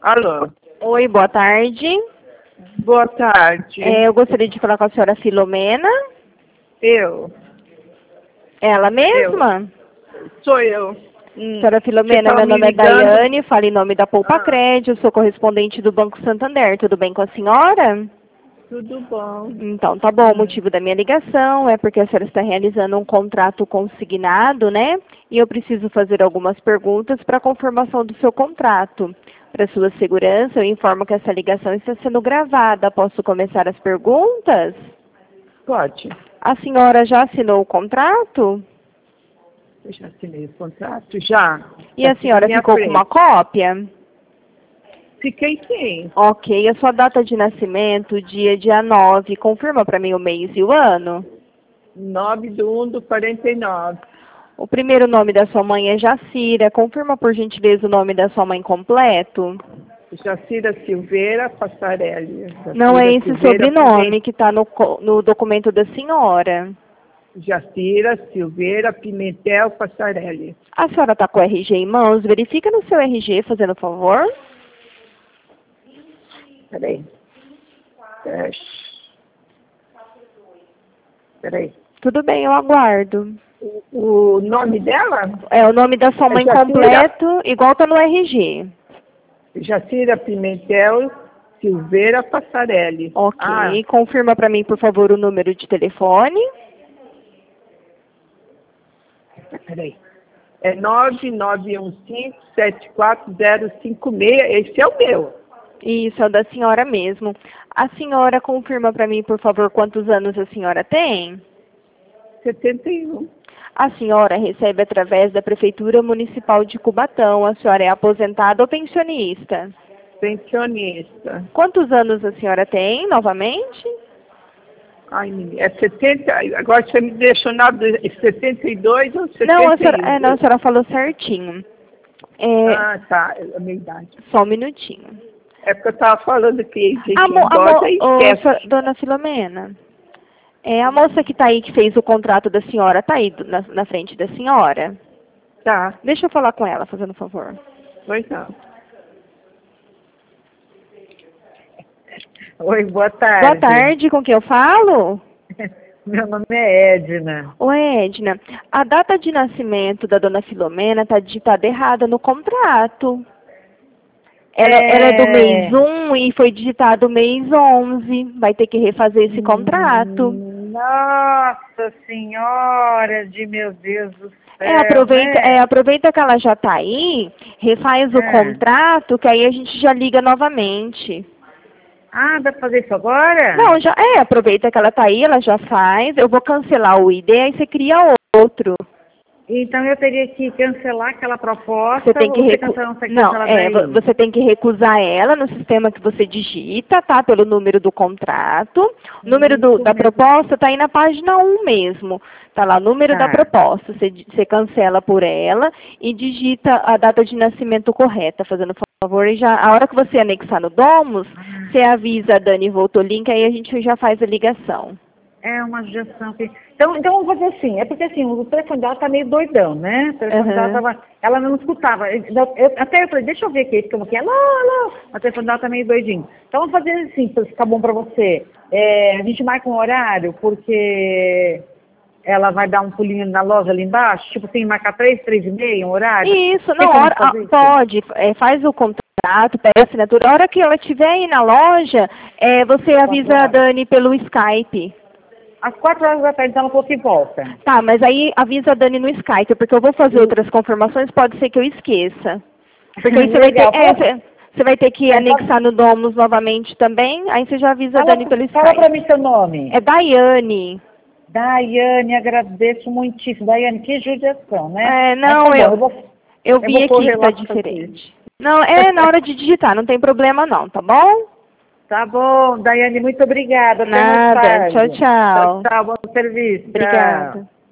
Alô? Oi, boa tarde. Boa tarde. Eu gostaria de falar com a senhora Filomena. Eu. Ela mesma? Sou eu. Senhora Filomena, Você tá meu me nome é ligando? Daiane, falo em nome da Poupa Crédito, eu sou correspondente do Banco Santander. Tudo bem com a senhora? Tudo bom. Então, tá bom. O motivo da minha ligação é porque a senhora está realizando um contrato consignado, né? E eu preciso fazer algumas perguntas para confirmação do seu contrato. Para sua segurança, eu informo que essa ligação está sendo gravada. Posso começar as perguntas? Pode. A senhora já assinou o contrato? Eu já assinei o contrato? Já. E a senhora ficou com uma cópia? Fiquei sim. Ok. A sua data de nascimento, dia 9, confirma para mim o mês e o ano? 9/1/49. O primeiro nome da sua mãe é Jacira. Confirma, por gentileza, o nome da sua mãe completo? Jacira Silveira Passarelli. Não é esse Silveira sobrenome que está no documento da senhora. Jacira Silveira Pimentel Passarelli. A senhora está com o RG em mãos? Verifica no seu RG, fazendo favor. Peraí. Peraí. Tudo bem, eu aguardo. O nome dela? É o nome da sua mãe Jacira. completo, igual tá no RG. Jacira Pimentel Silveira Passarelli. Ok. Confirma para mim, por favor, o número de telefone. Peraí. É 991574056. Esse é o meu. Isso, é o da senhora mesmo. A senhora confirma para mim, por favor, quantos anos a senhora tem? 71. A senhora recebe através da Prefeitura Municipal de Cubatão. A senhora é aposentada ou pensionista? Pensionista. Quantos anos a senhora tem, novamente? Ai, menina, é 70. Agora você me deixou na 72 ou 71? Não, a senhora falou certinho. Tá. É a minha idade. Só um minutinho. É porque eu estava falando que gente idosa esquece. Dona Filomena, a moça que está aí, que fez o contrato da senhora, está aí na frente da senhora? Tá. Deixa eu falar com ela, fazendo favor. Pois não. Oi, boa tarde. Boa tarde, com quem eu falo? Meu nome é Edna. Oi, Edna. A data de nascimento da dona Filomena está digitada errada no contrato. Ela é do mês 1 e foi digitado mês 11. Vai ter que refazer esse contrato. Nossa Senhora de meu Deus do céu. Aproveita que ela já está aí, refaz o contrato, que aí a gente já liga novamente. Ah, dá pra fazer isso agora? Não, aproveita que ela está aí, ela já faz. Eu vou cancelar o ID, aí você cria outro. Então eu teria que cancelar aquela proposta. Você tem que você tem que recusar ela no sistema que você digita, tá? Pelo número do contrato. O número da proposta tá aí na página 1 mesmo. Tá lá o número da proposta. Você cancela por ela e digita a data de nascimento correta, fazendo favor. E já, a hora que você anexar no Domus, você avisa a Dani Voltolink, aí a gente já faz a ligação. É uma gestão que... Então vamos fazer assim, é porque assim, o telefone dela tá meio doidão, né? O telefone dela ela não escutava. Até eu falei, deixa eu ver aqui, ficamos aqui, alô. O telefone dela tá meio doidinho. Então vamos fazer assim, se ficar bom pra você. A gente marca um horário, porque ela vai dar um pulinho na loja ali embaixo, tipo assim, marcar 3h30, um horário? Isso, não, pode, faz o contrato, pega a assinatura. A hora que ela estiver aí na loja, você avisa a Dani pelo Skype. Às 4 horas da tarde, então ela falou que volta. Tá, mas aí avisa a Dani no Skype, porque eu vou fazer outras confirmações, pode ser que eu esqueça. Porque aí você vai ter que anexar no Domus novamente também, aí você já avisa a Dani pelo Skype. Fala pra mim seu nome. É Daiane. Daiane, agradeço muitíssimo. Daiane, que judiação, né? Eu vi aqui que está diferente. Não, na hora de digitar, não tem problema não, tá bom? Tá bom, Daiane, muito obrigada. Nada, tchau. Tchau, bom serviço. Obrigada. Tchau.